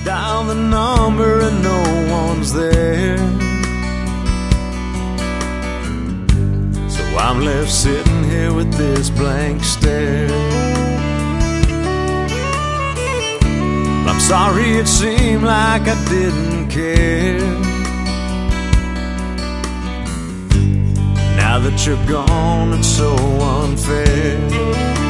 dial the number and no one's there. So I'm left sitting here with this blank stare. I'm sorry it seemed like I didn't care. Now that you're gone, it's so unfair.